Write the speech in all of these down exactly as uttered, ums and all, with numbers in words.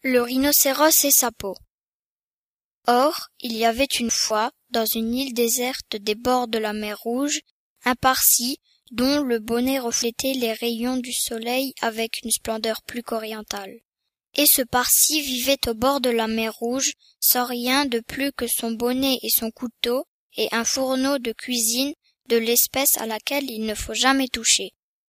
Le rhinocéros et sa peau. Or, il y avait une fois, dans une île déserte des bords de la mer Rouge, un Parsi dont le bonnet reflétait les rayons du soleil avec une splendeur plus qu'orientale. Et ce Parsi vivait au bord de la mer Rouge, sans rien de plus que son bonnet et son couteau, et un fourneau de cuisine de l'espèce à laquelle il ne faut jamais toucher.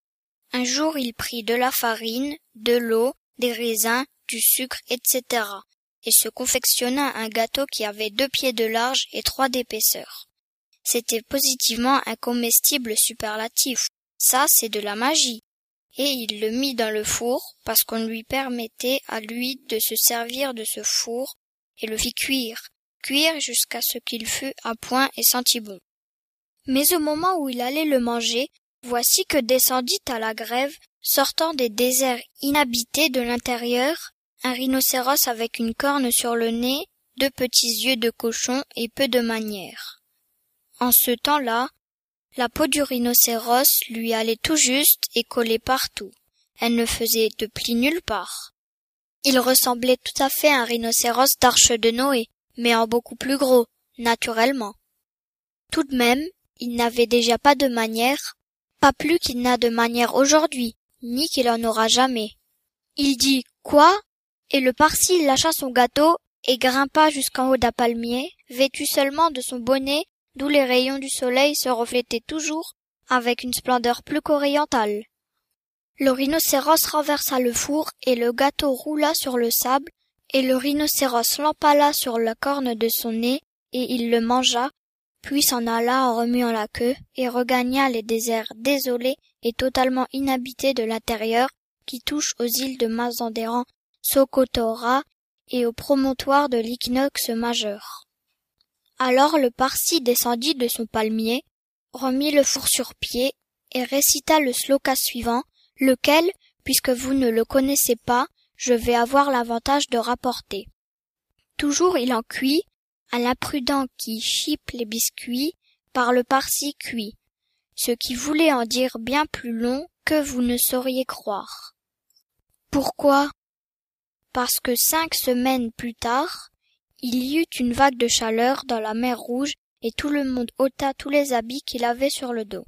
Un jour il prit de la farine, de l'eau, des raisins, du sucre, et cetera, et se confectionna un gâteau qui avait deux pieds de large et trois d'épaisseur. C'était positivement un comestible superlatif. Ça, c'est de la magie. Et il le mit dans le four, parce qu'on lui permettait à lui de se servir de ce four, et le fit cuire, cuire jusqu'à ce qu'il fût à point et sentit bon. Mais au moment où il allait le manger, voici que descendit à la grève, sortant des déserts inhabités de l'intérieur, un rhinocéros avec une corne sur le nez, deux petits yeux de cochon et peu de manières. En ce temps-là, la peau du rhinocéros lui allait tout juste et collait partout. Elle ne faisait de pli nulle part. Il ressemblait tout à fait à un rhinocéros d'Arche de Noé, mais en beaucoup plus gros, naturellement. Tout de même, il n'avait déjà pas de manières, pas plus qu'il n'a de manières aujourd'hui, ni qu'il en aura jamais. Il dit « Quoi ?» et le Parsi lâcha son gâteau et grimpa jusqu'en haut d'un palmier, vêtu seulement de son bonnet, d'où les rayons du soleil se reflétaient toujours avec une splendeur plus qu'orientale. Le rhinocéros renversa le four et le gâteau roula sur le sable, et le rhinocéros l'empala sur la corne de son nez, et il le mangea, puis s'en alla en remuant la queue, et regagna les déserts désolés et totalement inhabités de l'intérieur qui touchent aux îles de Mazandéran, Socotora et au promontoire de l'équinoxe majeur. Alors le Parsi descendit de son palmier, remit le four sur pied et récita le sloka suivant, lequel, puisque vous ne le connaissez pas, je vais avoir l'avantage de rapporter. Toujours il en cuit, à l'imprudent qui chipe les biscuits, par le Parsi cuit, ce qui voulait en dire bien plus long que vous ne sauriez croire. Pourquoi ? Parce que cinq semaines plus tard, il y eut une vague de chaleur dans la mer Rouge et tout le monde ôta tous les habits qu'il avait sur le dos.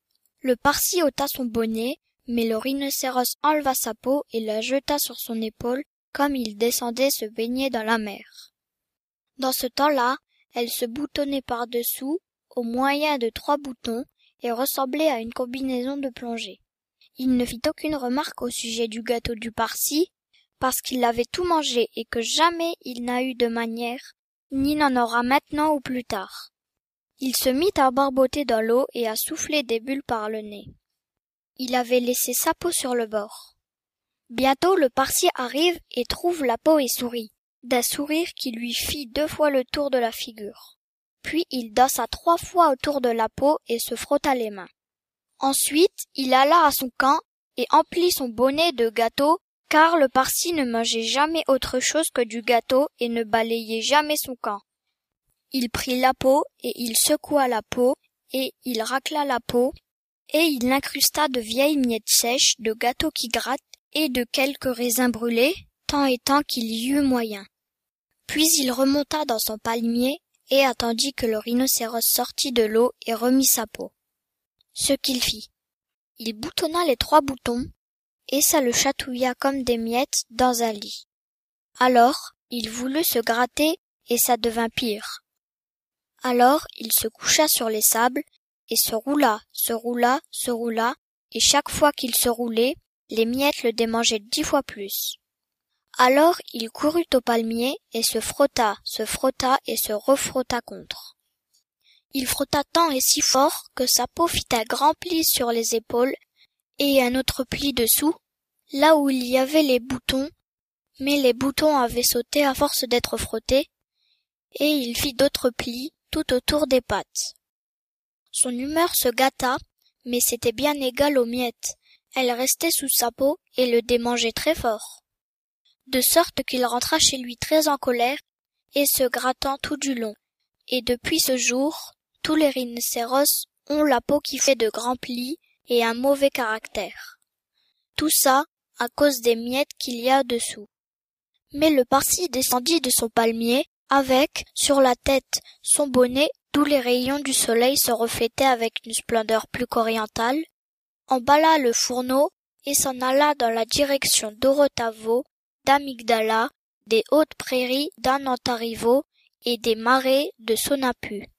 Le Parsi ôta son bonnet, mais le rhinocéros enleva sa peau et la jeta sur son épaule comme il descendait se baigner dans la mer. Dans ce temps-là, elle se boutonnait par-dessous au moyen de trois boutons et ressemblait à une combinaison de plongée. Il ne fit aucune remarque au sujet du gâteau du Parsi, parce qu'il avait tout mangé et que jamais il n'a eu de manière, ni n'en aura maintenant ou plus tard. Il se mit à barboter dans l'eau et à souffler des bulles par le nez. Il avait laissé sa peau sur le bord. Bientôt le Parsi arrive et trouve la peau et sourit, d'un sourire qui lui fit deux fois le tour de la figure. Puis il dansa trois fois autour de la peau et se frotta les mains. Ensuite il alla à son camp et emplit son bonnet de gâteau, car le Parsi ne mangeait jamais autre chose que du gâteau et ne balayait jamais son camp. Il prit la peau et il secoua la peau et il racla la peau et il l'incrusta de vieilles miettes sèches, de gâteau qui gratte et de quelques raisins brûlés, tant et tant qu'il y eut moyen. Puis il remonta dans son palmier et attendit que le rhinocéros sortît de l'eau et remit sa peau. Ce qu'il fit. Il boutonna les trois boutons, et ça le chatouilla comme des miettes dans un lit. Alors, il voulut se gratter, et ça devint pire. Alors, il se coucha sur les sables, et se roula, se roula, se roula, et chaque fois qu'il se roulait, les miettes le démangeaient dix fois plus. Alors, il courut au palmier, et se frotta, se frotta, et se refrotta contre. Il frotta tant et si fort que sa peau fit un grand pli sur les épaules, et un autre pli dessous, là où il y avait les boutons, mais les boutons avaient sauté à force d'être frottés, et il fit d'autres plis tout autour des pattes. Son humeur se gâta, mais c'était bien égal aux miettes, elles restaient sous sa peau et le démangeaient très fort. De sorte qu'il rentra chez lui très en colère, et se grattant tout du long. Et depuis ce jour, tous les rhinocéros ont la peau qui fait de grands plis, et un mauvais caractère. Tout ça à cause des miettes qu'il y a dessous. Mais le Parsi descendit de son palmier, avec, sur la tête, son bonnet, d'où les rayons du soleil se reflétaient avec une splendeur plus qu'orientale, emballa le fourneau et s'en alla dans la direction d'Orotavo, d'Amygdala, des hautes prairies d'Anantarivo et des marais de Sonapu.